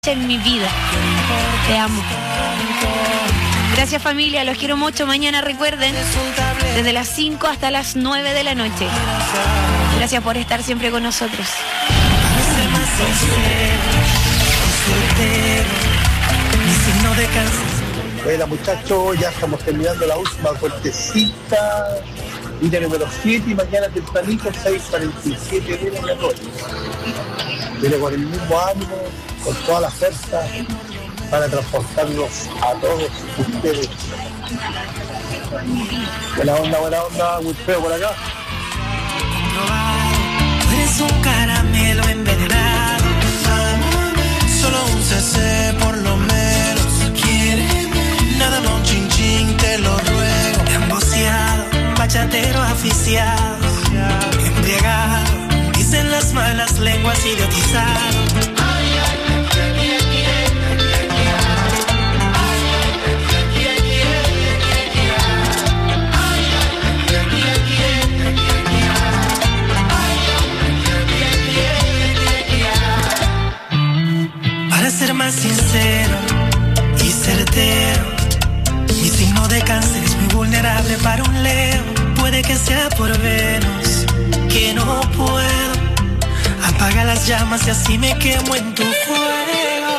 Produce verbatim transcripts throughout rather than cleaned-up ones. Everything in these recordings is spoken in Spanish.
en mi vida. Te amo. Gracias, familia, los quiero mucho. Mañana recuerden, desde las cinco hasta las nueve de la noche. Gracias por estar siempre con nosotros. Bueno, muchachos, ya estamos terminando la última cortecita. Línea número siete y mañana tempranito, seis cuarenta y siete de la noche. Viene con el mismo ánimo, con toda la fuerza, para transportarnos a todos ustedes. Buena onda, buena onda, Wilfredo por acá. Tú eres un caramelo envenenado, solo un cc por lo menos. Quiéreme, nada más un chin chin, te lo ruego. Emboceado, bachatero aficiado, embriagado, dicen las malas lenguas, idiotizado. Para ser más sincero y certero, mi signo de cáncer es muy vulnerable para un Leo. Puede que sea por Venus, que no puedo. Apaga las llamas y así me quemo en tu fuego.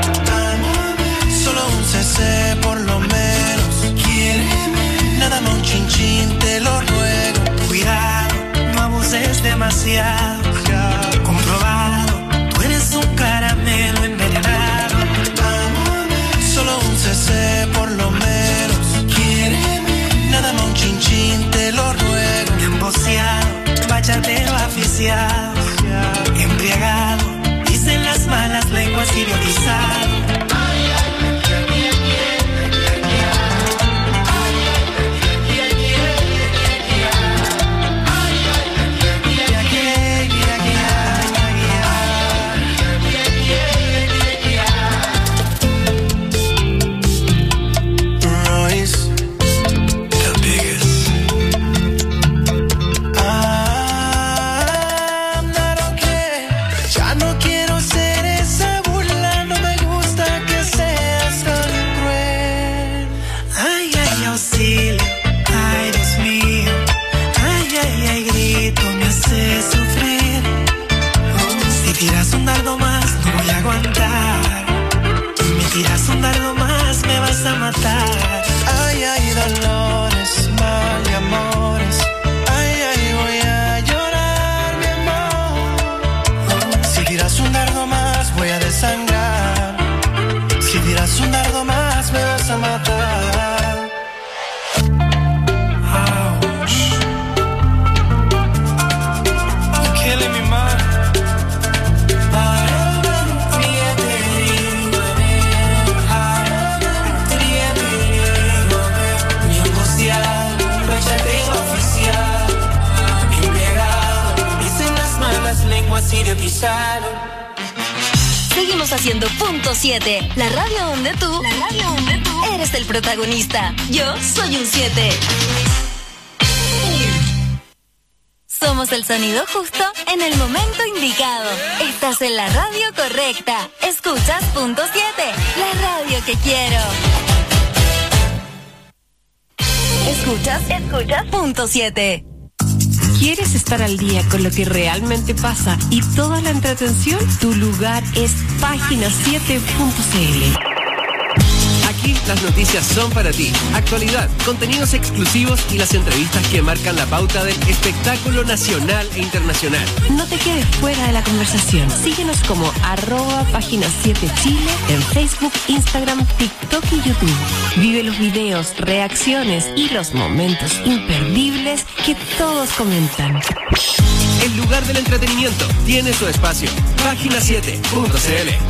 Solo un cc por lo menos. Quiéreme, nada más un chin chin, te lo ruego. Cuidado, no abuses demasiado. Comprobado, tú eres un caramelo envenenado. Solo un cc por lo menos. Quiéreme, nada más un chin chin, te lo ruego. Emboceado, bachatero aficiado, embriagado, dicen las malas lenguas, idiotizado. Tiras un dardo más, me vas a matar. Ay, ay, dolores, mal y amores. Ay, ay, voy a llorar, mi amor. Si tiras un dardo más, voy a desangrar. Si tiras un dardo más, me vas a matar. Ouch. You're killing me, man. Seguimos haciendo punto siete, la radio donde tú, la radio donde tú eres el protagonista. Yo soy un siete. Somos el sonido justo en el momento indicado. Estás en la radio correcta. Escuchas punto siete, la radio que quiero. Escuchas, escuchas punto siete. ¿Quieres estar al día con lo que realmente pasa y toda la entretención? Tu lugar es página siete punto c l. Aquí las noticias son para ti. Actualidad, contenidos exclusivos y las entrevistas que marcan la pauta del espectáculo nacional e internacional. No te quedes fuera de la conversación. Síguenos como arroba página siete Chile en Facebook, Instagram, TikTok y YouTube. Vive los videos, reacciones y los momentos imperdibles que todos comentan. El lugar del entretenimiento tiene su espacio. página siete punto c l.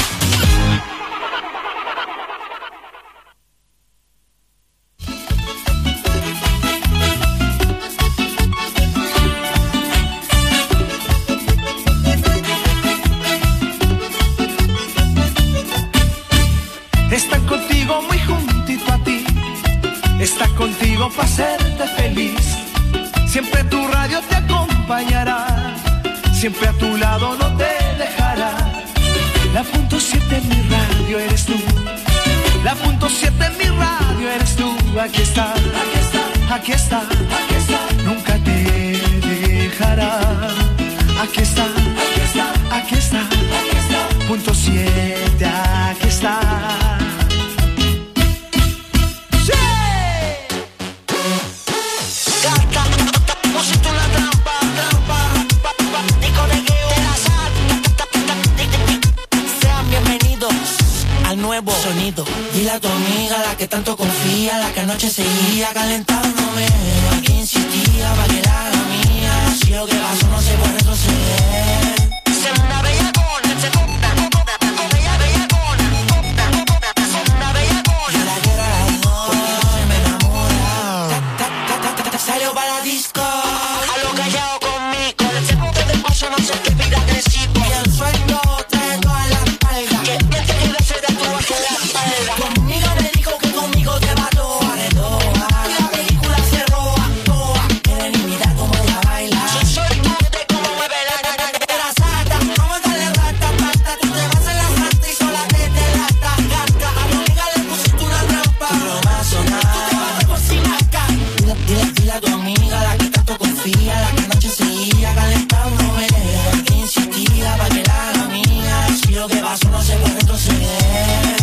Están contigo muy juntito a ti, están contigo para hacerte feliz. Siempre tu radio te acompañará, siempre a tu lado no te dejará. La punto siete mi radio. radio eres tú. La punto siete en mi radio eres tú. Aquí está, aquí está, aquí está, aquí está. Nunca te dejará. Aquí está, aquí está, aquí está, aquí está. Punto siete, aquí está. Nuevo sonido. Dile a tu amiga, la que tanto confía, la que anoche seguía calentándome, la que insistía para que la haga mía. Si lo que pasó no se puede retroceder. Se una bellacona, se corta, bella bellacona, se una bellacona. Yo la quiero a las dos, porque no me enamora. Salió para la disco, a lo callado conmigo. El segundo de paso no se te pide agresivo. Y el sueldo trae toda la espalda. Que me tiene que ser de tu conmigo me dijo que conmigo te va toa de toa. La película se roba toa. Quieren imitar como ella baila. Yo soy de cómo mueve la la sata. Vamos a darle rata, pata. Tú te vas en la santa y sola te delata. Gata, a mi amiga le pusiste una trampa. No va a sonar. Tú te vas a cocinar. Dile, dile, dile a tu amiga, la que tanto confía, la que anoche seguía calentándome, la que insistía para que la haga mía. Si lo que pasó no se puede retroceder.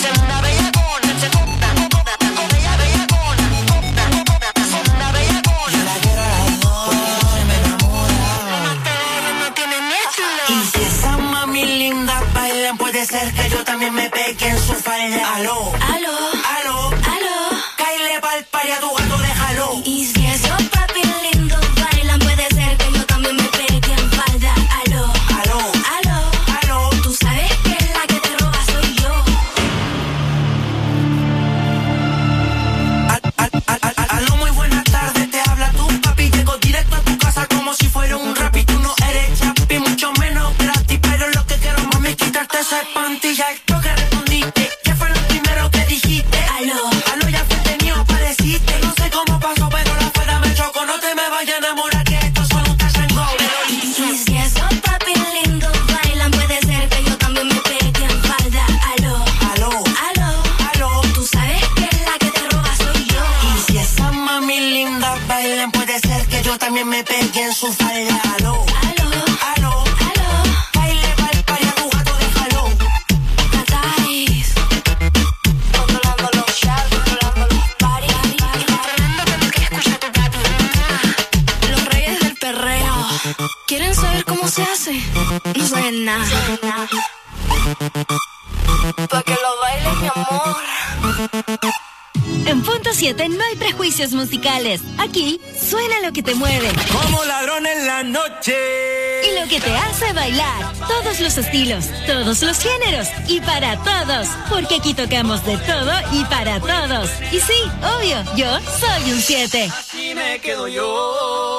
Puede ser que yo también me pegue en su falda. Aló, aló, aló, aló. Cáile pa'l pari a tu gato, déjalo. Y si esos papi lindos bailan, puede ser que yo también me pegue en falda. Aló, aló, aló, aló. Tú sabes que la que te roba soy yo. Al, al, al, al, aló, muy buena tarde, te habla tu papi. Llego directo a tu casa como si fuera un rap y tú no eres chapi, mucho menos gratis, pero lo que quiero mami es quitarte esa pantilla. Esto que respondiste, ¿qué fue lo primero que dijiste? Aló, aló, ya fuiste mío, apareciste. No sé cómo pasó, pero la fuera me chocó. No te me vayas a enamorar, que esto solo un casango. Y si esos papi lindos bailan, puede ser que yo también me pegue en falda. Aló, aló, aló, aló. Tú sabes que la que te roba soy yo. Y si esas mami lindas bailan, puede ser que yo también me pegue en su falda. Aló, aló, aló, aló. Baile pa'l pari a tu gato, déjalo. Catáis. Controlando los shots, controlando los paris. Los reyes del perreo. ¿Quieren saber cómo se hace? No saben nada. Pa' que lo baile, mi amor. En Punto siete no hay prejuicios musicales. Aquí suena lo que te mueve. Como ladrón en la noche. Y lo que te hace bailar. Todos los estilos, todos los géneros. Y para todos. Porque aquí tocamos de todo y para todos. Y sí, obvio, yo soy un siete. Así me quedo yo.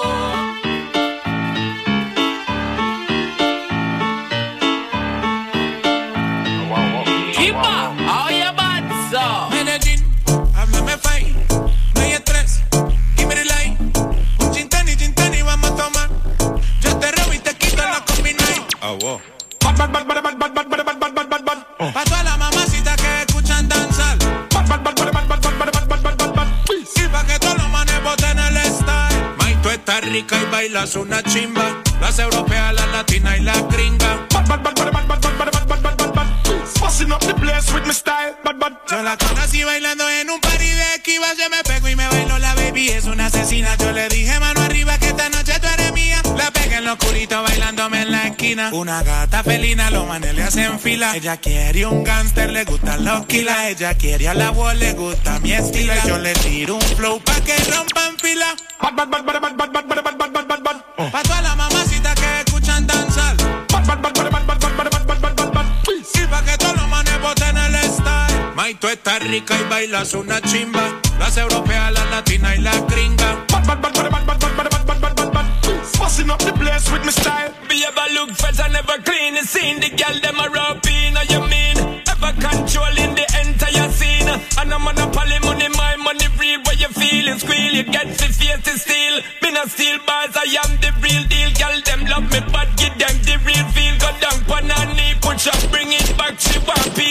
Keepa, oye, Batso. Medellín, háblame fine. No hay estrés, give me the light. Un gin tonic, gin tonic, vamos a tomar. Yo te robo y te quito la combination. Ah, wow. Bad, bad, bad, bad, bad, bad, bad, bad, bad, bad, bad, bad. Pa' todas las mamacitas que escuchan danzar. Bad, bad, bad, bad, bad, bad, bad, bad, bad, bad, bad, bad. Y pa' que todos los manes boten el style. May, tú estás rica y bailas una chimba. Las europeas, las latinas y las gringas. Bad, bad, bad, bad, bad, bad, bad, bad, bad, bad, bad, bad. Busting up the place with my style, bad, bad. Yo la conocí bailando en un party de esquiva. Yo me pego y me bailo, la baby es una asesina. Yo le dije mano arriba que esta noche tú eres mía. La pegué en lo oscurito bailándome en la esquina. Una gata felina, los manes le hacen fila. Ella quiere un gangster, le gustan los kilas. Ella quiere a la wall, le gusta mi estilo. Y yo le tiro un flow pa' que rompan fila. Bad, bad, bad, bad, bad, bad, bad, bad, bad, bad, bad, bad. Pa' todas las mamacitas que escuchan danzar. Bad, bad, bad, bad, bad, bad, bad, bad, bad, bad, bad, bad. Y pa' que todos los manes boten el style. May, tú estás rica y bailas una chimba. Las europeas, las latinas y las gringas. Bad, bad, bad, bad, bad, bad, bad, bad, bad, bad, bad, bad. Busting up the place with my style. Be ever look fresh and never clean. You seen the girl them a rub in. You mean ever controlling the entire scene. And a monopoly money, my money real. Where you feel and squeal, you get the face to steal. Me not steal bars, I am the real deal. Girl them love me, but give them the real feel. Go down, pan her knee, push up, bring it back. She want peace.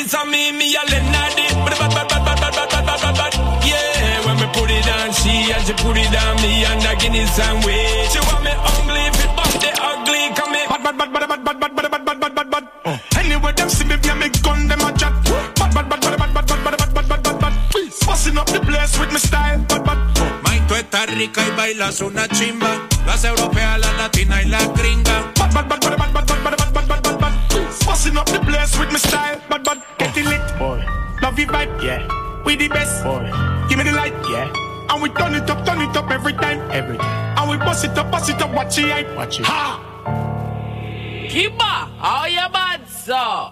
Guinness on me, me a Leonardo. Bad, bad, bad, bad, bad, bad, bad, bad, bad, bad. Yeah, when me put it on she and she put it on me and the Guinness and way. She want me ugly, if it bump the ugly, come me. Bad, bad, bad, bad, bad, bad, bad, bad, bad, bad, bad, bad, bad. Anyway, them see me, me gun, them a chat. Bad, bad, bad, bad, bad, bad, bad, bad, bad, bad, bad, bad, bad. Busting up the place with me style, bad, bad. Mike, tú estás rica y bailas una chimba. Las europeas, la latina y la gringa. Bad, bad, bad, bad, bad, bad, bad, bad, bad, bad, bad, bad. Busting up the place with me style, bad, bad. Get it lit, boy. Love you vibe, yeah. We the best, boy. Give me the light, yeah. And we turn it up, turn it up every time, every time. And we bust it up, bust it up, watch it hype, watch it. Ha! Kiba, how you bad, sir?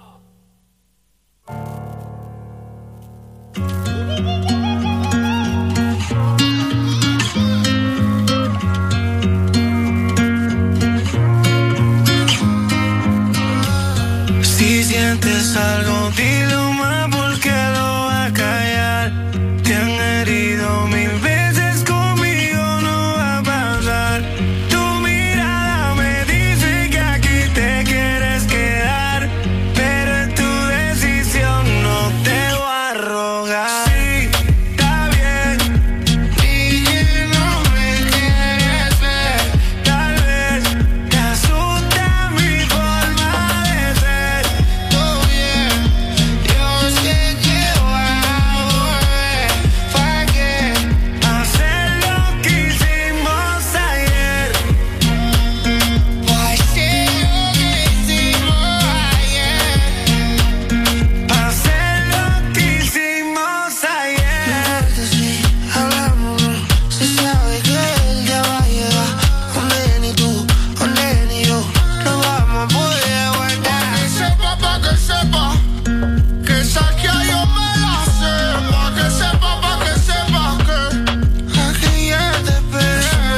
Si sientes algo, dilo más porque lo va a callar. Te han herido mil veces, conmigo no va a pasar. Tu mirada me dice que aquí te quieres quedar, pero es tu decisión, no te voy a rogar. Sí, está bien, y que no me quieres ver. Tal vez te asusta mi forma de ser. Todo bien, yo sé que voy a volver. ¿Para qué hacer lo que hicimos ayer? ¿Para hacer lo que hicimos ayer? ¿Para hacer lo que hicimos ayer? Sí, hablamos, se sabe que el día va a llegar. Donde ni tú, donde ni yo, no vamos a poder aguantar. Que sepa, pa' que sepa, que esa que yo me la sé. Pa' que sepa, pa' que sepa que aquella te esperé.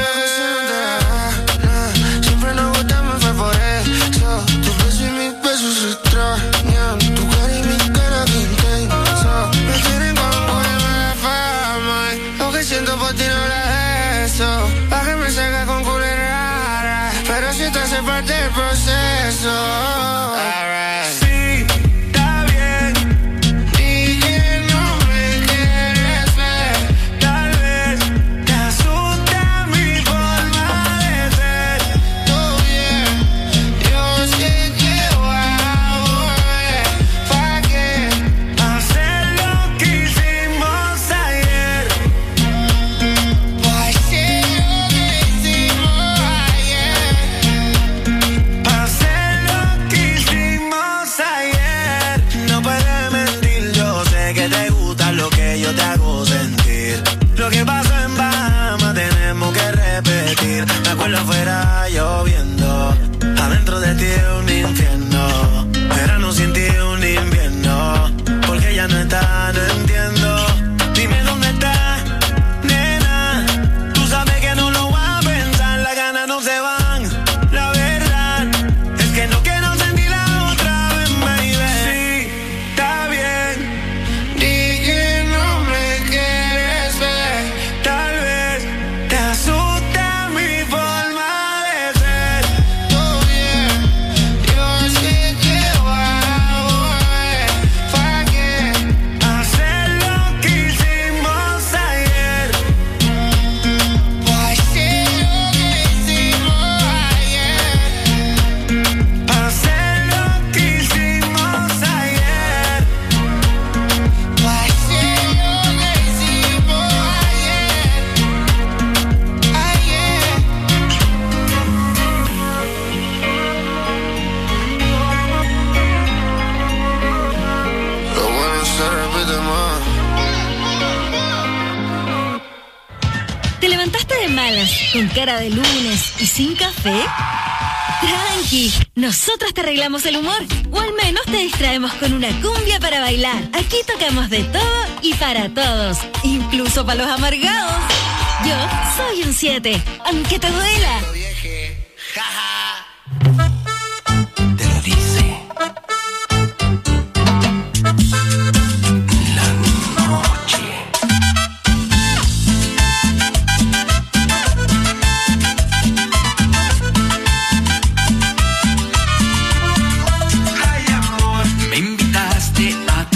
Siempre nos gustamos, fue por eso. Tu beso y mis besos se extrañan. Tu cara y mi cara que intensa. Me quieren con ponerme la fama. Y lo que siento por ti no la eso. Pa' que me salga con culera rara. Pero si te hace parte del proceso. Sí, está bien, y que no me quieres ver. Tal vez te asusta mi forma de ser. Todo bien, yo sé que voy a volver. ¿Para qué hacer lo que hicimos ayer? ¿Para hacer lo que hicimos ayer? ¿Para hacer lo que hicimos ayer? No puedes mentir, yo sé que te gusta lo que yo te hago sentir. Lo que pasó en Bahamas tenemos que repetir. Me acuerdo afuera lloviendo, adentro de ti es un infierno. Verano sin ti es un invierno, porque ya no está, no entiendo. Dime dónde está, nena. Tú sabes que no lo voy a pensar, las ganas no se van. La verdad es que no quiero sentirla otra vez, baby. Sí, está bien, di que no me quieres ver. Tal vez te asusta mi forma de ser. Todo bien, yo sé que voy a volver. ¿Para qué hacer lo que hicimos ayer? ¿Para hacer lo que hicimos ayer? ¿Para hacer lo que hicimos ayer? ¿Para hacer lo que hicimos ayer? Ayer. Lo bueno se repite más. ¿Te levantaste de malas, con cara de lunes y sin café? Tranqui, nosotras te arreglamos el humor, o al menos te distraemos con una cumbia para bailar. Aquí tocamos de todo y para todos, incluso para los amargados. Yo soy un siete, aunque te duela. Te lo dice la noche. Ay, amor, me invitaste a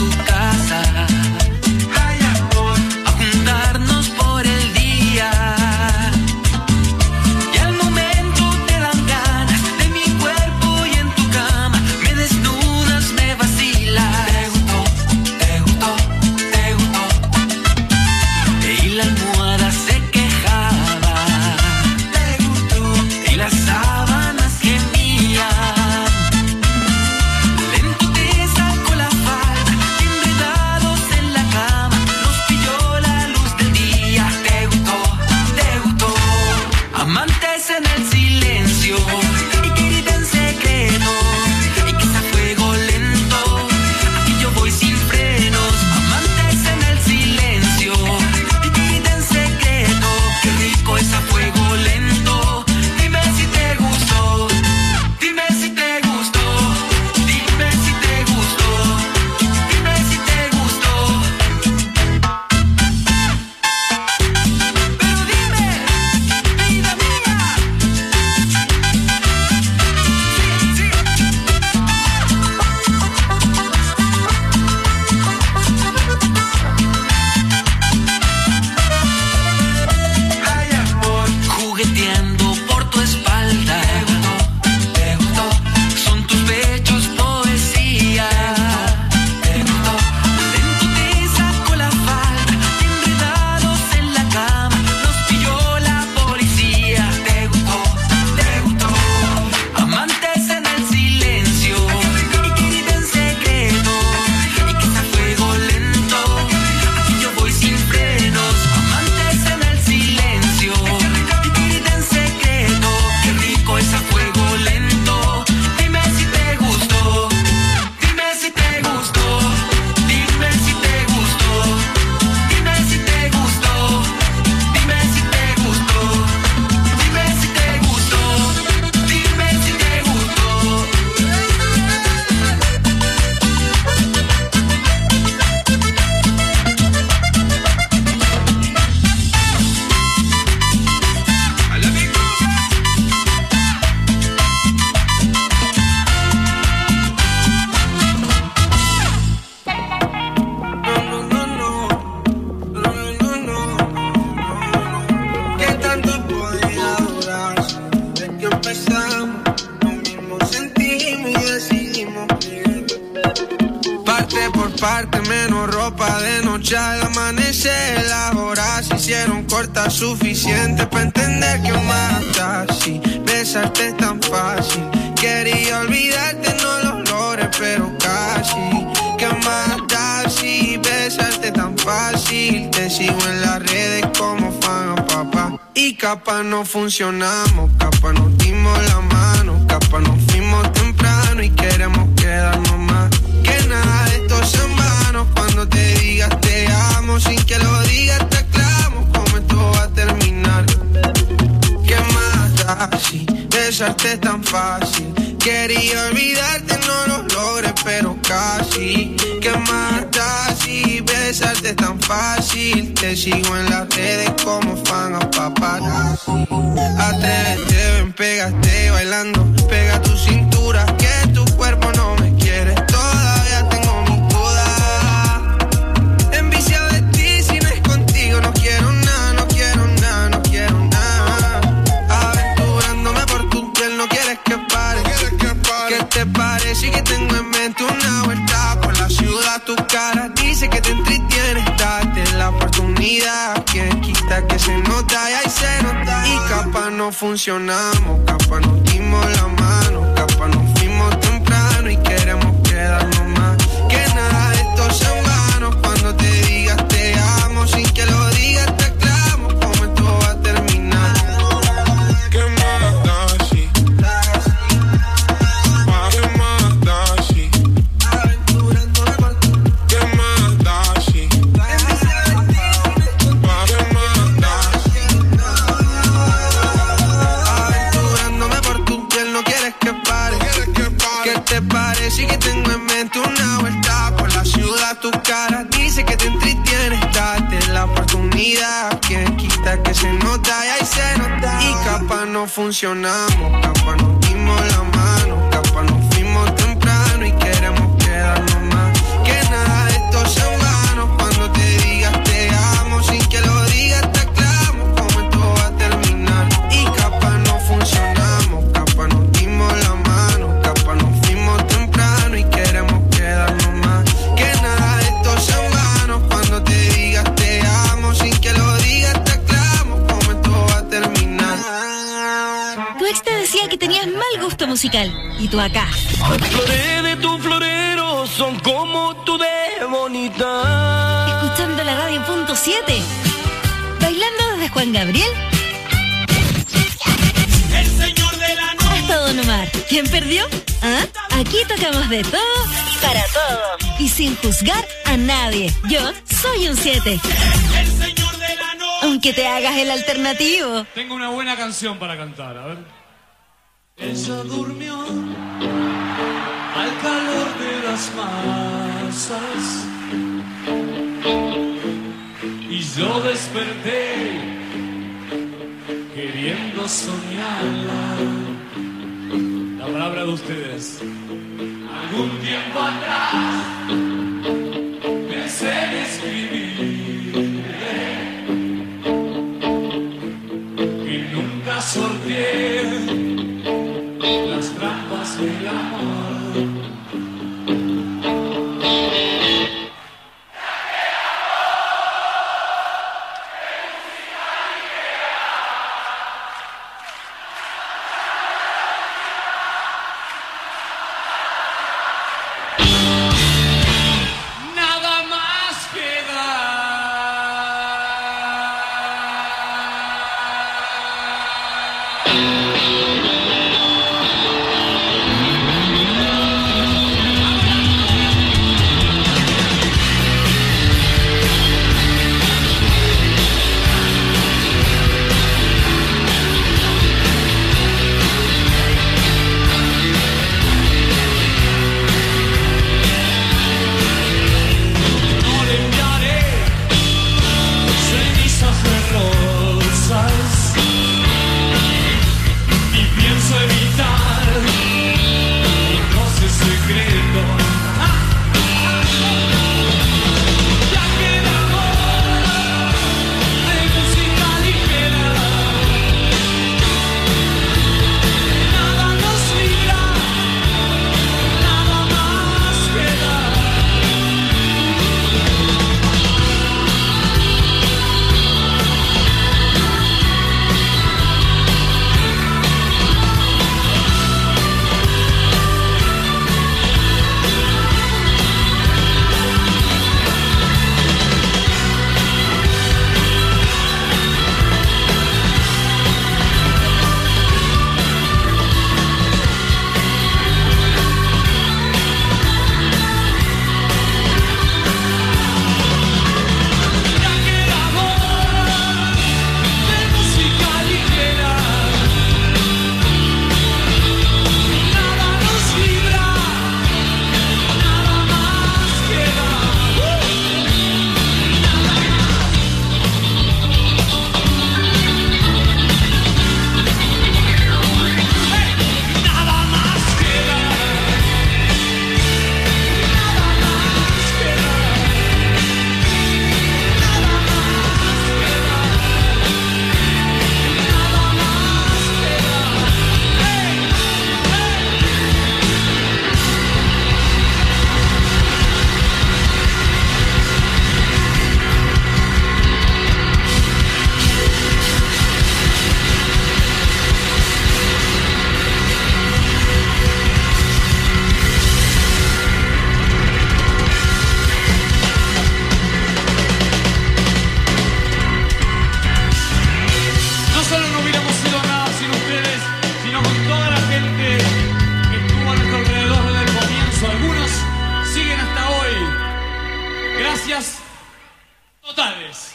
comprarte menos ropa de noche al amanecer. Las horas se hicieron cortas, suficiente para entender que mata. Si besarte es tan fácil, quería olvidarte, no lo logré, pero casi. ¿Qué mata si besarte tan fácil? Te sigo en las redes como fan a papá. Y capaz no funcionamos, capaz nos dimos la mano, capaz nos fuimos temprano y queremos quedarnos más. Que nada de esto es en vano, cuando te digas te amo, sin que lo digas te aclamo, cómo esto va a terminar. ¿Qué más da si besarte es tan fácil? Quería olvidarte, no lo logré, pero casi. ¿Qué más da si besarte es tan fácil? Te sigo en las redes como fan a paparazzi. Atrévete, ven, pégate bailando, pega tu cintura, que tu cuerpo no me quiere. Todavía tengo mis dudas, enviciado de ti, si no es contigo no quiero nada, no quiero nada, no quiero nada. Aventurándome por tu piel, no quieres que pare. ¿Qué te parece que tengo en mente una vuelta por la ciudad? Tu cara dice que te entretiene, date la oportunidad. Quien quita que se nota y ahí se nota. Y capaz no funcionamos, capaz nos dimos la mano, capaz nos fuimos temprano y queremos quedarnos más. Que nada de esto es en vano, cuando te digas te amo, sin que lo digas te aclamo, cómo esto va a terminar. ¿Qué más da si? ¿Qué más da si? Aventurándome por tu. ¿Qué más da si? ¿Qué más da si? Aventurándome por tu piel, no quieres que pare. ¿Qué te parece que tengo en mente una vuelta por la ciudad? Tu cara dice que te entretiene, date la oportunidad. Quien quita que se nota y ahí se nota. Y capaz no funcionamos, capaz nos dimos la mano, capaz nos fuimos temprano y queremos quedarnos más. Que nada de esto es en vano, cuando te digas te amo, sin que lo digas te aclamo, cómo esto va a terminar. Y capaz no funcionamos, capaz nos dimos la mano, capaz nos fuimos temprano y queremos quedarnos más. Que nada de esto es en vano, cuando te digas te amo, sin que lo digas te aclamo, cómo esto va a terminar. Tu ex te decía que tenías mal gusto musical y tú acá. Flores de tu florero son como tú de bonita. Escuchando la radio punto siete. Bailando desde Juan Gabriel El señor de la noche. hasta Don Omar. ¿Quién perdió? ¿Ah? Aquí tocamos de todo y para todos. Y sin juzgar a nadie. Yo soy un siete. El señor de la noche. Aunque te hagas el alternativo. Tengo una buena canción para cantar, a ver. Ella durmió al calor de las masas Y yo desperté queriendo soñarla. La palabra de ustedes. algún tiempo atrás. Pensé en escribirle y nunca sorteé las trampas del amor. Gracias totales.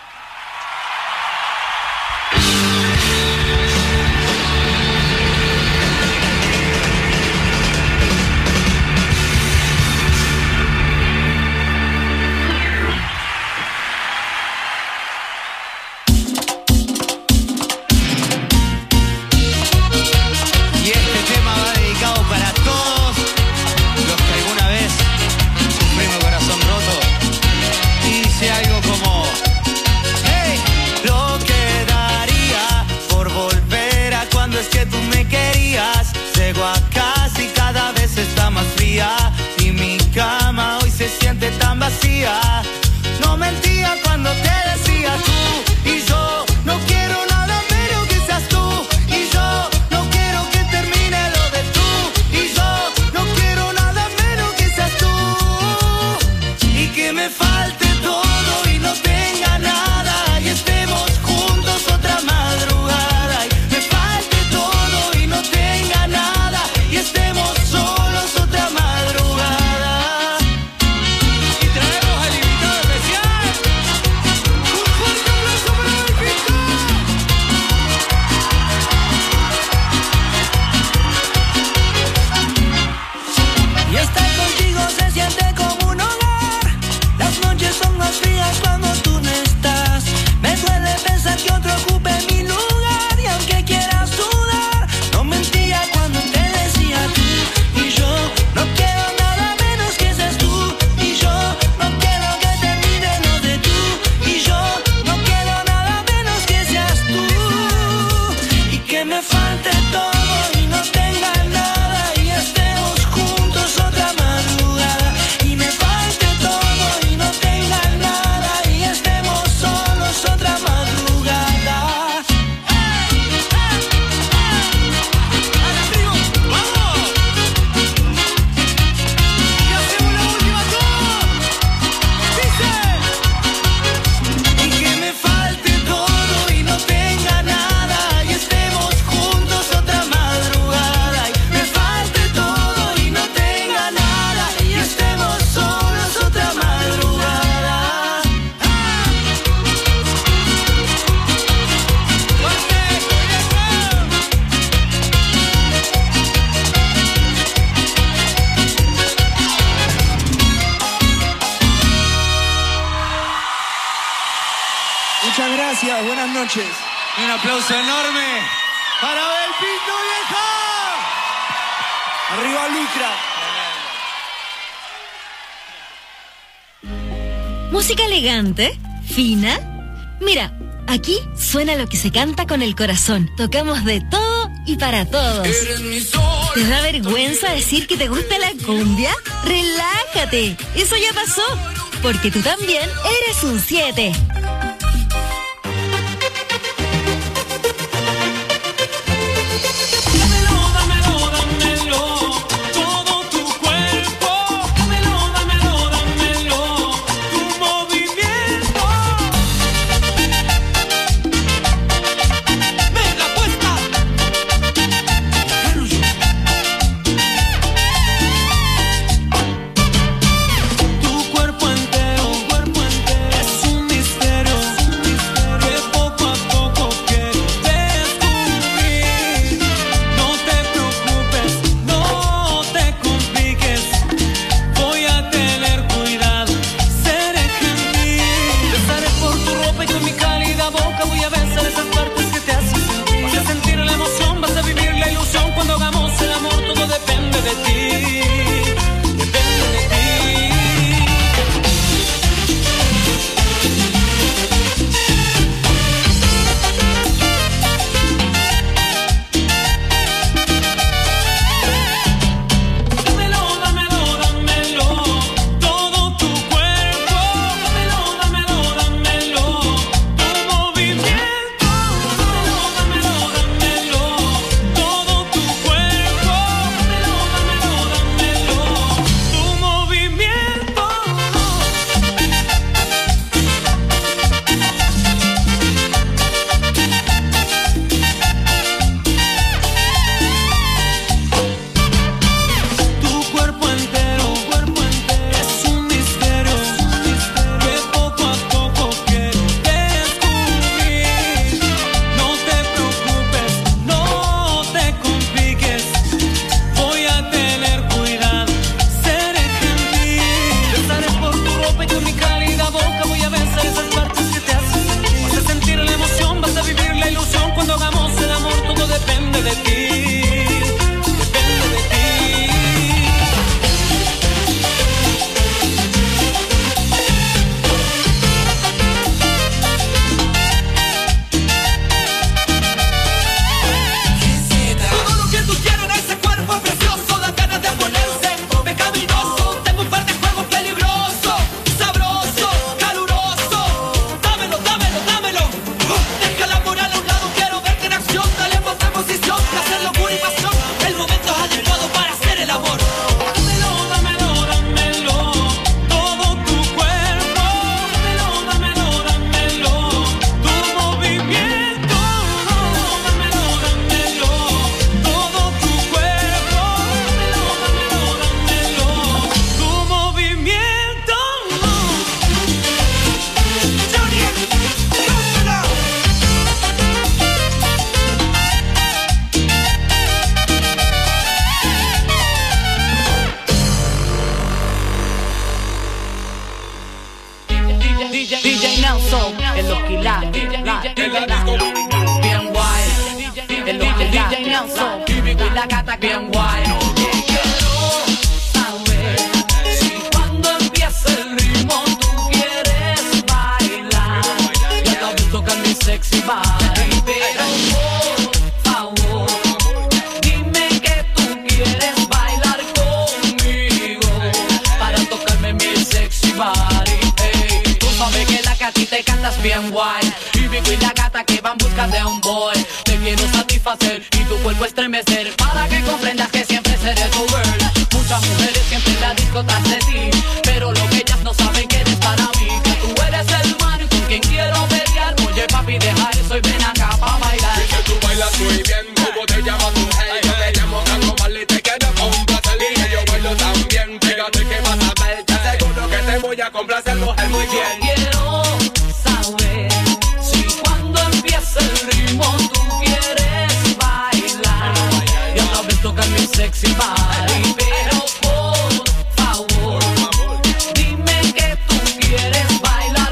Y mi cama hoy se siente tan vacía. No mentía cuando te decía tú y yo. No quiero nada menos que seas tú. Y yo no quiero que termine lo de tú. Y yo no quiero nada menos que seas tú. Y que me falte todo y no tenga nada. Y estemos juntos otra madrugada. Y me falte todo y no tenga nada. Y estemos solos otra madrugada. Cuando tú no estás, me duele pensar que otro ocupe mi lugar. Y aunque quieras dudar, no mentía cuando te decía tú. Y yo no quiero nada menos que seas tú. Y yo no quiero que termine lo de tú. Y yo no quiero nada menos que seas tú. Y que me falte todo y no tenga nada. Y estemos juntos otra madrugada. Y me falte todo y no tenga nada. Y estemos solos otra madrugada. ¡Hey! ¡Hey! ¡Hey! ¡Arriba! ¡Vamos! Y hacemos la última tour. Dice. Y que me falte todo y no tenga nada. Y estemos juntos otra madrugada. Y me falte todo y no tenga nada. Y estemos solos otra madrugada. Muchas gracias, buenas noches. Y un aplauso enorme para Belpinto Vieja. Arriba Lucra. Música elegante, fina. Mira, aquí suena lo que se canta con el corazón. Tocamos de todo y para todos. ¿Te da vergüenza decir que te gusta la cumbia? Relájate, eso ya pasó, porque tú también eres un siete. Dámelo, dámelo, dámelo, todo tu cuerpo. Dámelo, dámelo, dámelo, tu movimiento. Venga, puesta. Tu cuerpo entero, cuerpo entero, es un misterio. D J, D J Nelson, en los quilates, bien guay, en los quilates, D J Nelson, y la gata bien guay. Sexy body, pero por favor, dime que tú quieres bailar conmigo para tocarme mi sexy body. Hey, tú sabes que la que a ti te cantas bien guay, y Vico y la gata que van busca de un boy. Te quiero satisfacer y tu cuerpo estremecer para que comprendas que siempre seré tu girl. Muchas mujeres siempre en la disco tras de ti, pero lo que ellas no saben que eres para mí, que tú eres el man con quien quiero pelear. Oye papi, deja eso y ven acá pa' bailar. Y que tú bailas muy bien, ¿cómo te llamas tu hey? Yo te llamo Tango Mal y te quiero complacer. Y que yo bailo también, fíjate que vas a ver. Te aseguro que te voy a complacer, mujer, muy bien. Quiero saber si cuando empieza el ritmo tú quieres bailar y a la vez tocar mi sexy body. Pero por favor, dime que tú quieres bailar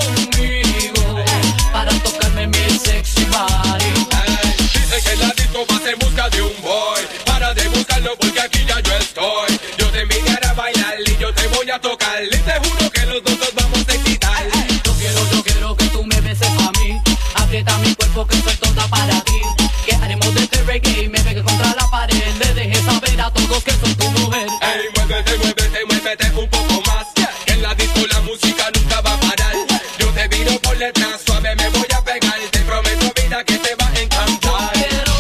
conmigo para tocarme mi sexy body. Hey, dice que la disco vas en busca de un boy. Para de buscarlo porque aquí ya yo estoy. Yo te invitaré a bailar y yo te voy a tocar. Y te juro que los dos nos vamos a excitar. Yo quiero, yo quiero que tú me beses a mí. Aprieta mi cuerpo que soy toda para ti. Que haremos de este reggae y me pegue contra la pared. Le dejes saber a todos que soy tu mujer. Ey, muévete, muévete, muévete un poco más. Que en la disco la música nunca va a parar. Yo te viro por detrás, suave me voy a pegar. Te prometo vida que te va a encantar. Quiero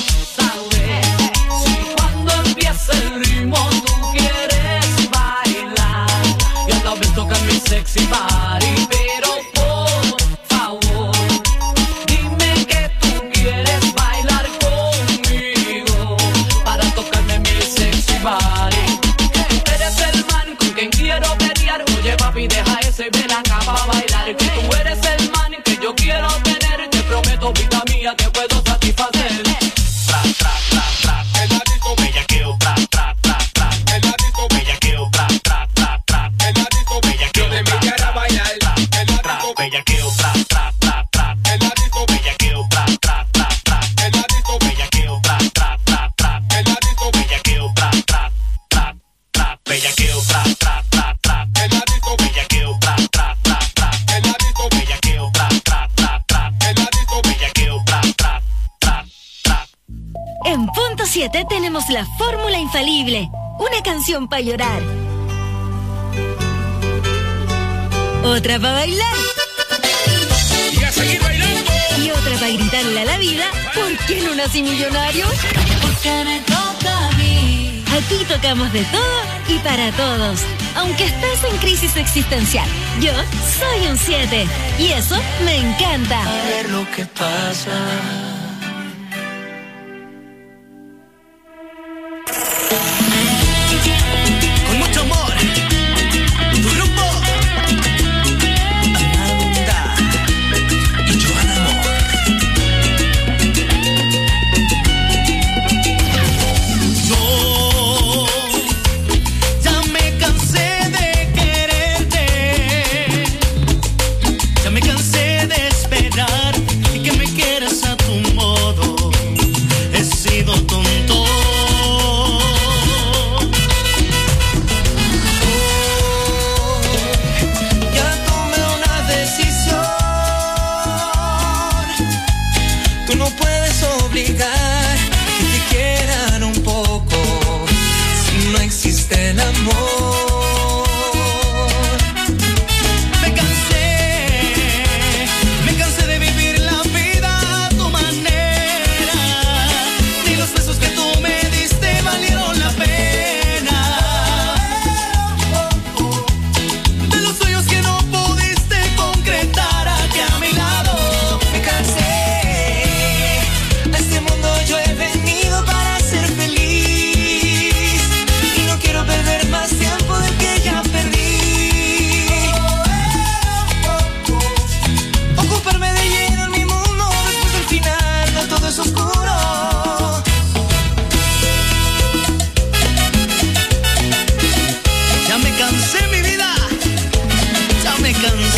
saber si cuando empieza el ritmo tú quieres bailar y a la vez tocar mi sexy body. Pero por favor, dime que tú quieres bailar conmigo para tocarme mi sexy body. Tú eres el man con quien quiero pelear. Oye papi, deja eso y ven acá pa' bailar. Que tú eres el man que yo quiero tener. Te prometo vida mía te puedo satisfacer. Tra, tra, tra, tra. En la disco bellaqueo, tra, tra, tra, tra. En la disco bellaqueo, tra, tra, tra, tra. En la disco bellaqueo, yo te invitaré a bailar. En la disco bellaqueo, tra, tra, tra, tra. En la disco bellaqueo, tra, tra, tra, tra. En la disco bellaqueo, tra, tra, tra, tra. En la disco bellaqueo, tra, tra, tra, tra. Bellaqueo, tra, tra, tra, tra. En la disco bellaqueo, tra, tra, tra, tra. En la disco bellaqueo, tra, tra, tra, tra. En la disco bellaqueo, tra, tra, tra, tra. En Punto siete tenemos la fórmula infalible. Una canción para llorar. Otra para bailar. Y a seguir bailando. Y otra para gritarle a la vida, ¿por qué no nací millonario? Porque me toca a mí. Aquí tocamos de todo y para todos. Aunque estés en crisis existencial, yo soy un siete. Y eso me encanta. A ver lo que pasa. Con mucho amor, tu rumbo, Amanda y Joan Amor. Yo ya me cansé de quererte, ya me cansé de esperar y que me quieras a tu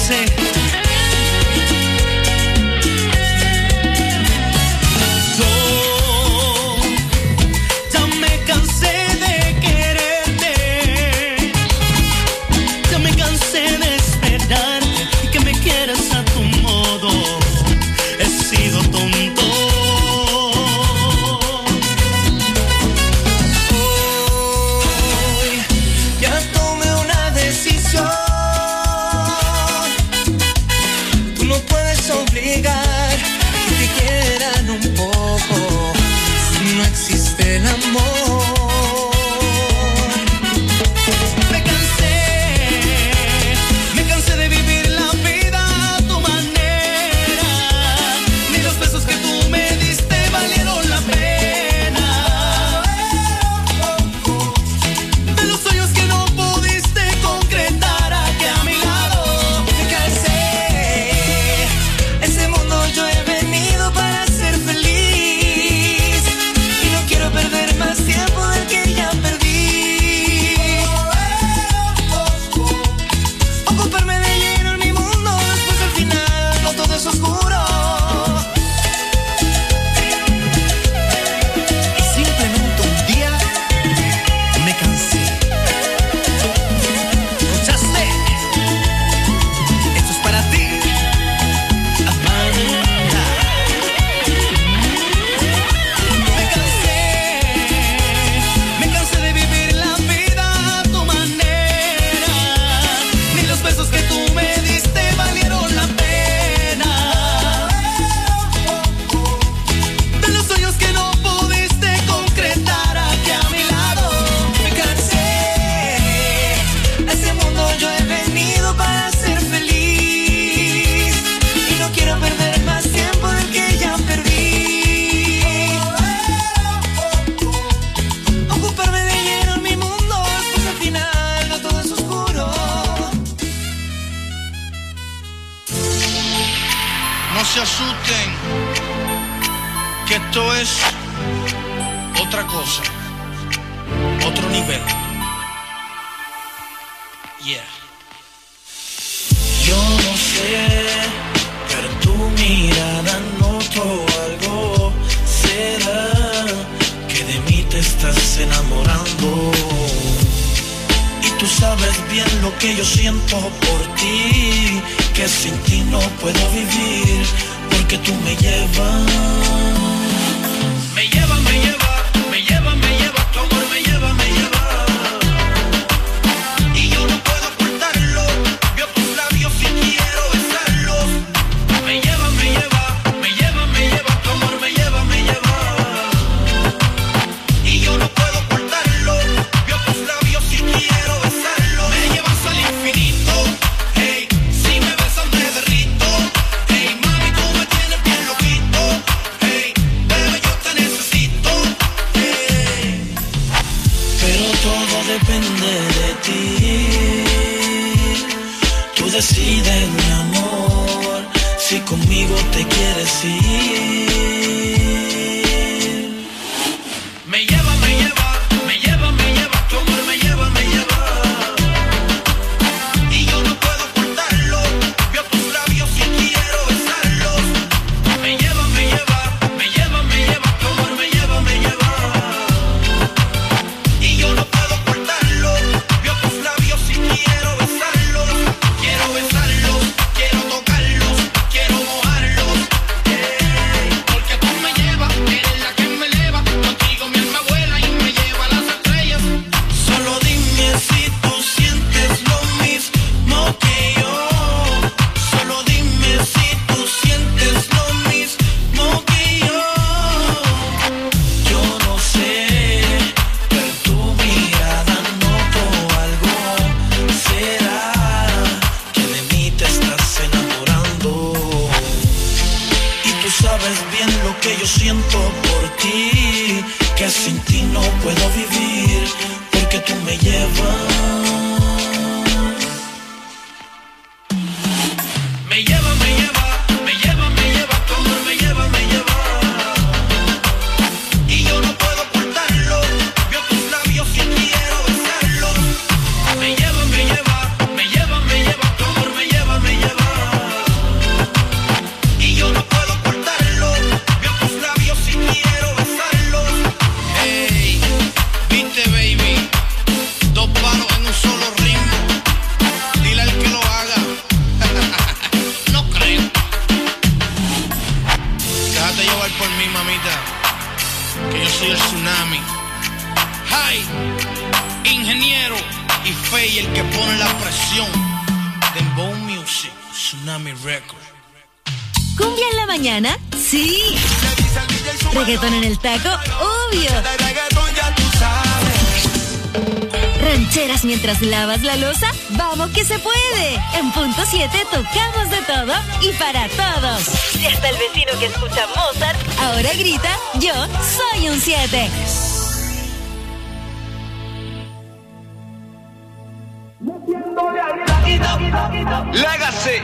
sé. Me lleva, me lleva, tu amor me lleva, me lleva. café y el que pone la presión. Dembow Music, Tsunami Record. ¿Cumbia en la mañana? Sí. ¿Reggaetón en el taco? Obvio. ¿Rancheras mientras lavas la loza? ¡Vamos que se puede! En Punto siete tocamos de todo y para todos. Si hasta el vecino que escucha Mozart ahora grita, yo soy un siete. Legacy.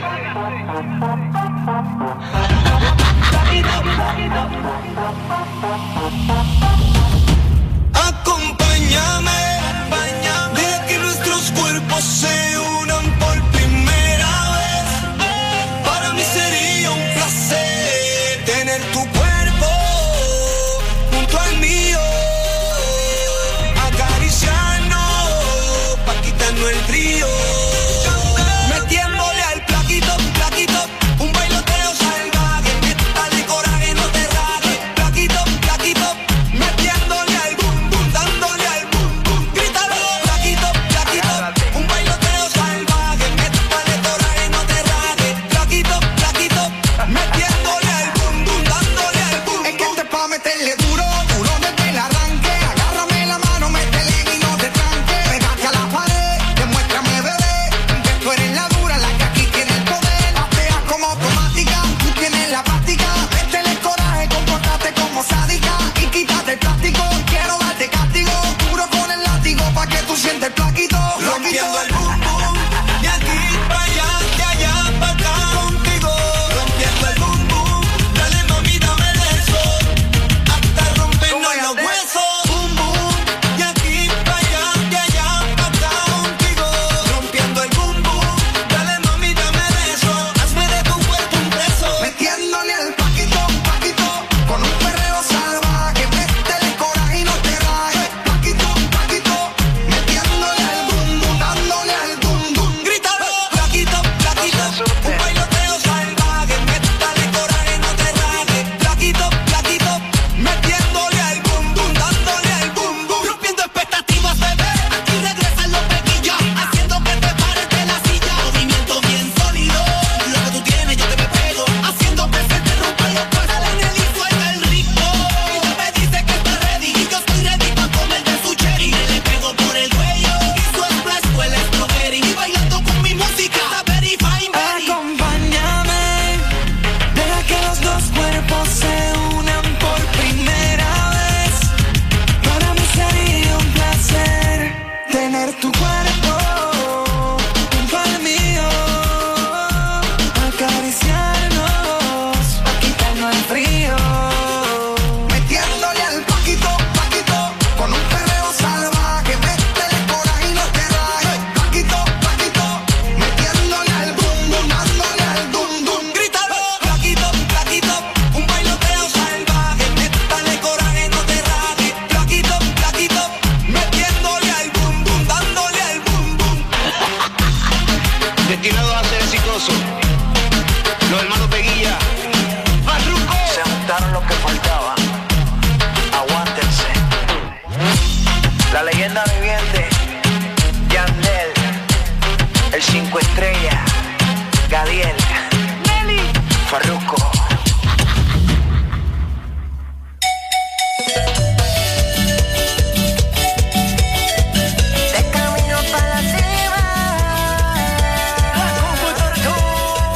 Acompáñame, deja que nuestros cuerpos se unan por primera vez. Para mí sería un placer tener tu cuerpo junto al mío, acariciarnos pa' quitarnos el frío, metiéndole al plaquito, plaquito, un bailoteo salvaje, métale coraje, no te rajes, plaquito, plaquito, metiéndole al boom, boom, dándole al boom, boom, grítalo, plaquito, plaquito, un bailoteo salvaje, métale coraje, no te rajes, plaquito, plaquito, metiéndole al boom, boom, dándole al boom, es que este es pa' meterle duro, duro desde el arranque, agárrame la mano, métele y no te tranque, pégate a la pared, demuéstrame bebé, que tú eres la dura, la que aquí tiene el poder, pateas como automática, tú tienes la práctica, métele coraje, compórtate como sádica, y quítate el plástico, quiero darte castigo, duro con el látigo, pa' que tú sientes el plaquito, rompiendo el boom boom, de aquí pa' allá, de allá pa' acá, contigo, rompiendo el boom boom, dale mami, dame de eso, hasta rompernos los huesos, boom boom, de aquí pa' allá, de allá pa' acá, contigo, rompiendo el boom boom, dale mami, dame de eso, hazme de tu cuerpo un preso, metiéndole al paquito, paquito, con un perreo salvaje, métele coraje y no te rajes, paquito, paquito, metiéndole al boom boom, dándole al boom boom, grítalo, plaquito, plaquito, un bailoteo salvaje, métale coraje, no te rajes, plaquito, plaquito, metiéndole al boom boom, dándole al boom boom, rompiendo expectativas, bebé, aquí regresan los pequillos, haciendo que te pares de la silla, movimiento bien sólido, lo que tú tienes yo te me pego, haciendo que se te rompa los pasos, dale en el y suelta el ritmo, y tú me dices que estás ready, y yo estoy ready pa' comerte su cherry, y le pego por el cuello, y su splash fue el strawberry, y bailando con mi música, está very fine, very. Acompáñame, deja que los dos cuerpos se unan por primera vez, para mí sería un placer tener tu cuerpo junto al mío, acariciarnos, pa' quitarnos el frío, metiéndole al paquito, paquito, con un perreo salvaje, métele coraje y no te rajes, paquito, paquito, metiéndole al boom boom, dándole al boom boom, grítalo, plaquito, plaquito, un bailoteo salvaje, métale coraje, no te rajes, plaquito, plaquito, metiéndole al boom boom, dándole al boom boom. Destinado a ser exitoso. Los hermanos Peguilla. Farruko. Se juntaron los que faltaban. Aguántense. La leyenda viviente. Yandel. El cinco estrellas. Gadiel. Nelly. Farruko. De camino para la cima.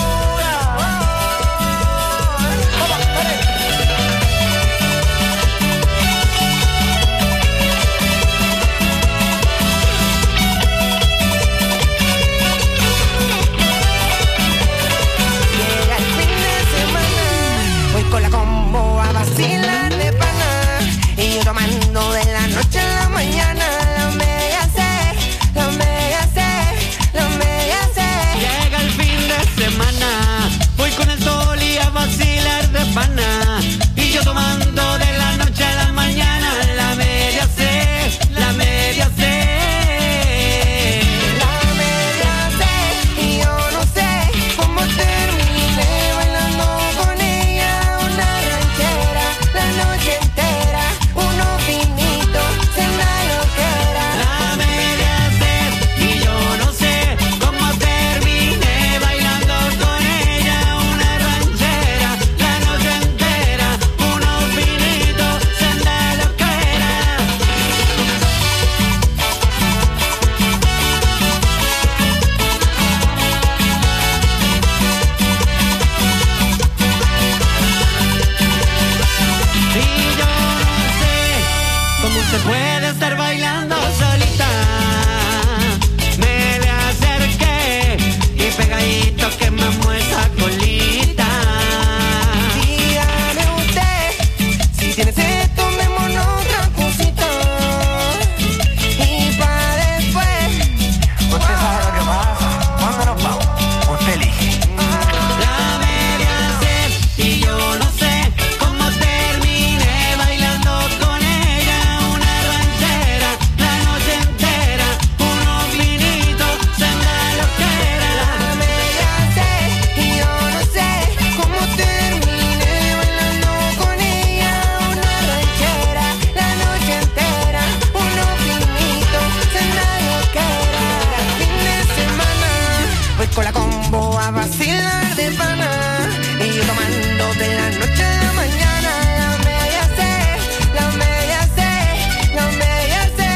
pa' vacilar de pana. Y yo tomando de la noche a la mañana. La media sé, la media sé, la media sé.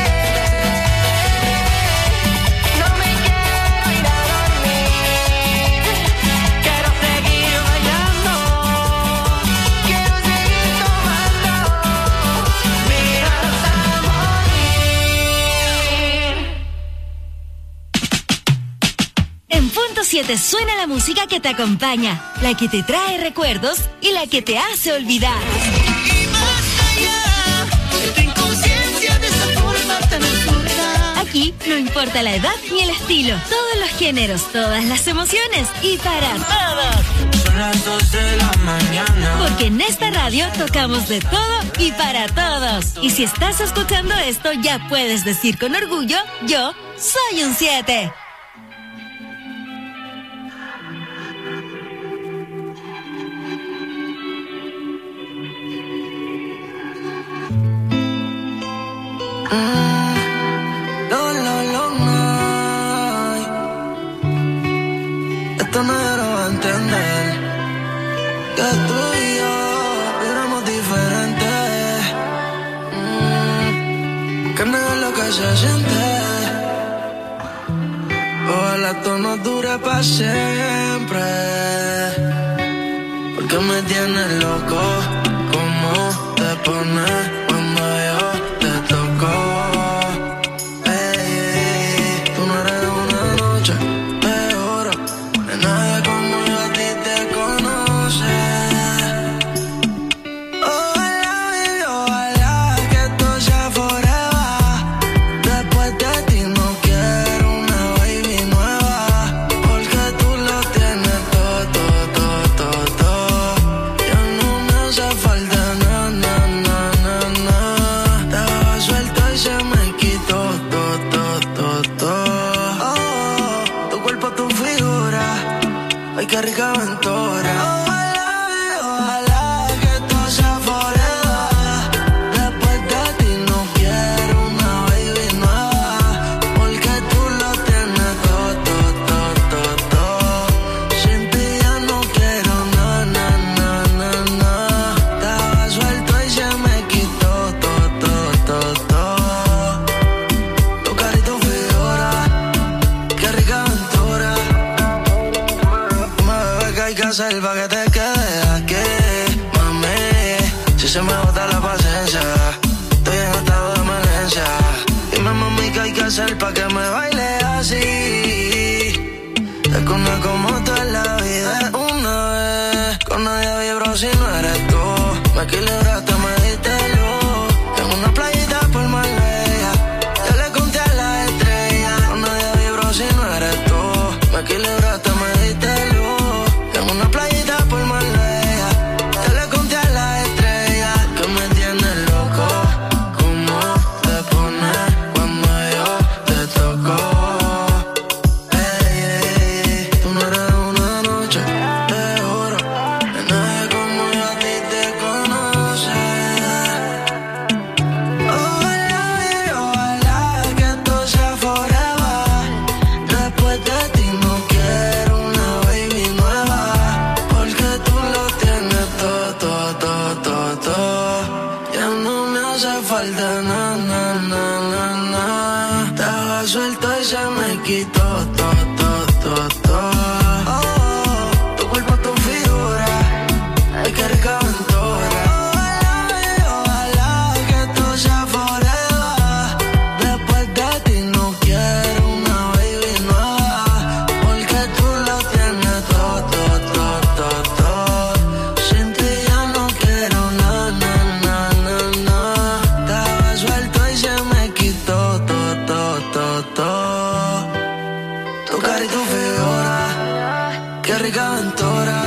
No me quiero ir a dormir, quiero seguir bailando, quiero seguir tomando, mira hasta morir. En punto siete suena la música que te acompaña, la que te trae recuerdos y la que te hace olvidar. Y más allá, esta inconsciencia de esa forma tan absurda. Aquí no importa la edad ni el estilo, todos los géneros, todas las emociones y para todos. Son las dos de la mañana. Porque en esta radio tocamos de todo y para todos. Y si estás escuchando esto, ya puedes decir con orgullo, yo soy un siete. No, no, no, no. Esto nadie lo va a entender. Que tú y yo éramos diferentes. Mm, que no es lo que se siente. Ojalá esto no dure para siempre. Porque me tienes loco. ¿Cómo te pones cuando yo te toco? Qué rica aventura. Ojalá, ojalá que esto sea forever. Después de ti no quiero una baby nueva, porque tú lo tienes todo, todo, todo, todo, todo. Sin ti ya no quiero nada, nada, nada, nada. Estaba suelto y se me quitó todo, todo, todo, todo. Tu cara y tu figura, qué rica aventura. Hay que hacer pa' que te quedes aquí, mami. Si se me bota la paciencia, estoy en estado de emergencia. Dime, mami, ¿qué hay que hacer pa' que me baile así? Te conozco como toda la vida es una vez. Con nadie vibro si no eres tú. Me equilibraste, me diste luz. En una playita por Marbella, yo le conté a la estrella. Con nadie vibro si no eres tú. Me equilibraste, me diste luz. Una playita por Marbella, te le conté a la estrella. Que me tienes loco, ¿cómo te pones cuando yo te toco? Ey, ey, ey, tú no eres una noche, te juro, que nadie como yo a ti te conoce. Ojalá y ojalá que esto sea forever. Después de ti no quiero una baby nueva, porque tú lo tienes todo, todo, todo, todo, todo. Ya no me hace falta nada, nada, nada, nada. Estaba suelto y se me quitó todo, todo, todo, todo. Oh, tu cuerpo, tu figura, ay, qué rica aventura. Ojalá y ojalá que esto sea forever. Después de ti no quiero una baby nueva, porque tú lo tienes todo, todo, todo, todo, todo. Sin ti ya no quiero nada, nada, nada, nada. Estaba suelto y se me quitó todo, todo, todo, todo. Tu cara y tu figura, qué rica aventura.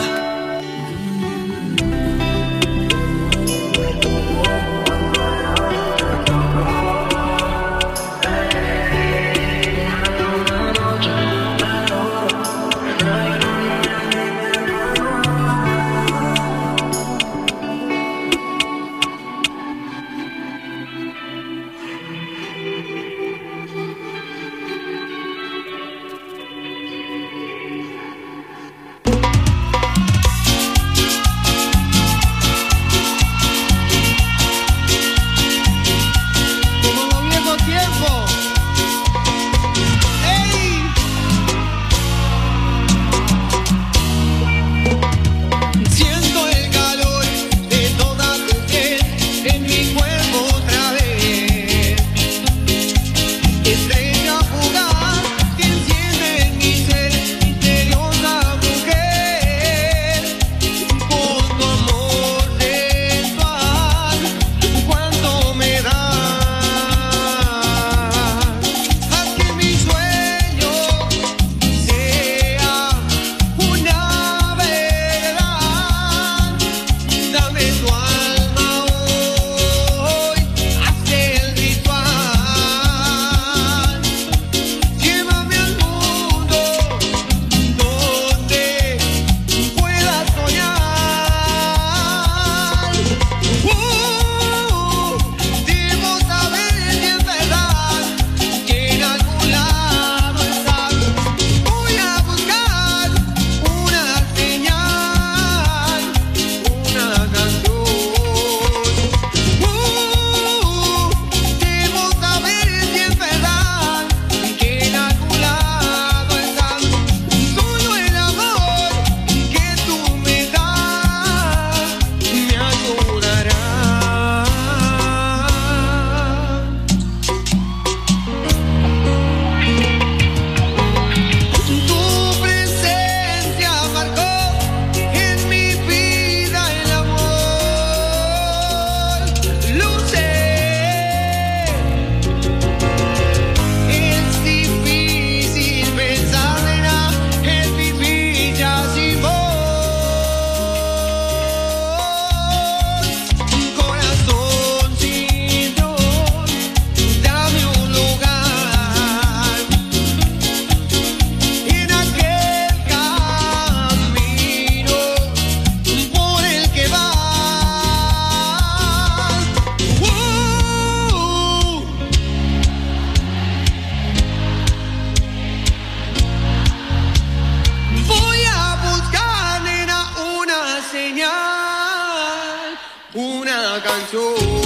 esta canción.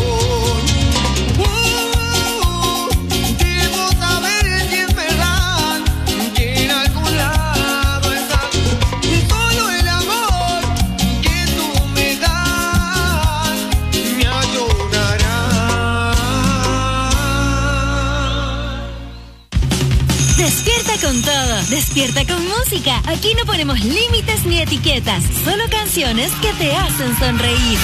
Uh, debo saber si es verdad que en algún lado está solo el amor que tú me das me ayudará. Despierta con todo, despierta con música. Aquí no ponemos límites ni etiquetas, solo canciones que te hacen sonreír.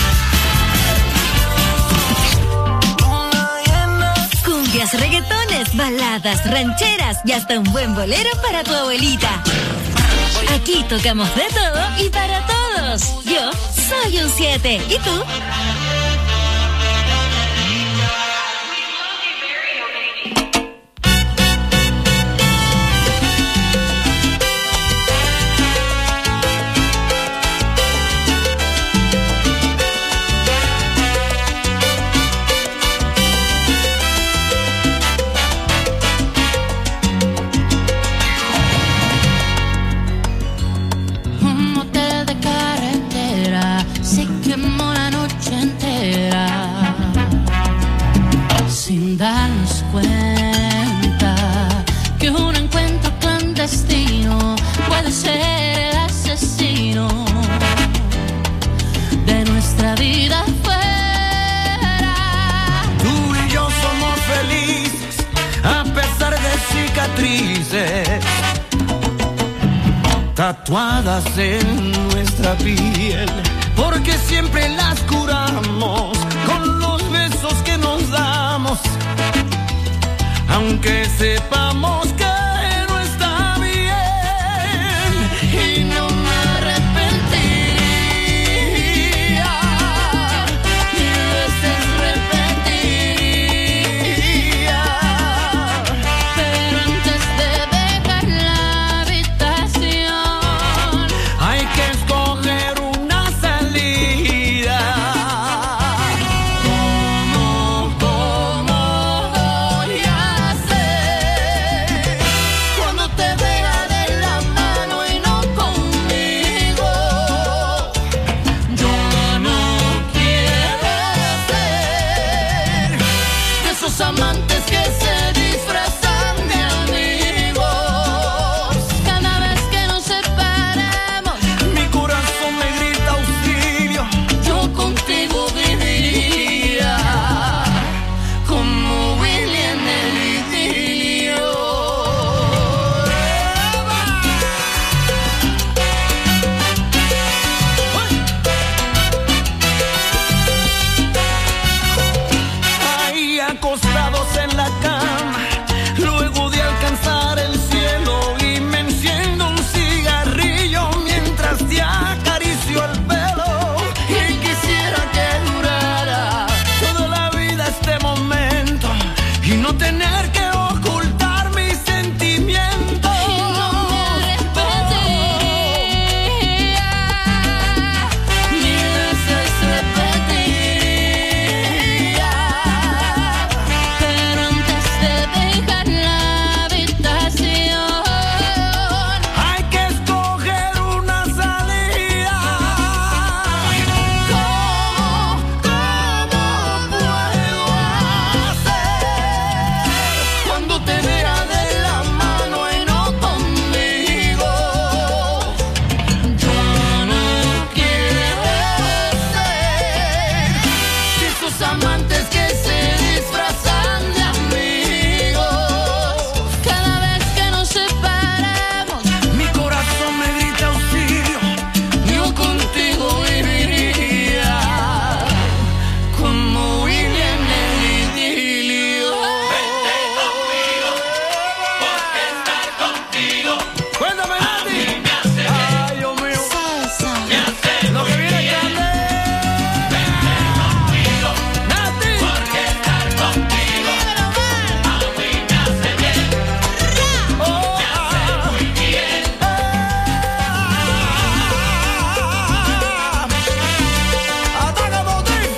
Cumbias, reggaetones, baladas, rancheras y hasta un buen bolero para tu abuelita. Aquí tocamos de todo y para todos. Yo soy un siete. ¿Y tú? Darnos cuenta que un encuentro clandestino puede ser el asesino de nuestra vida fuera. Tú y yo somos felices a pesar de cicatrices tatuadas en nuestra piel, porque siempre las curamos con los besos que nos damos, aunque sepamos que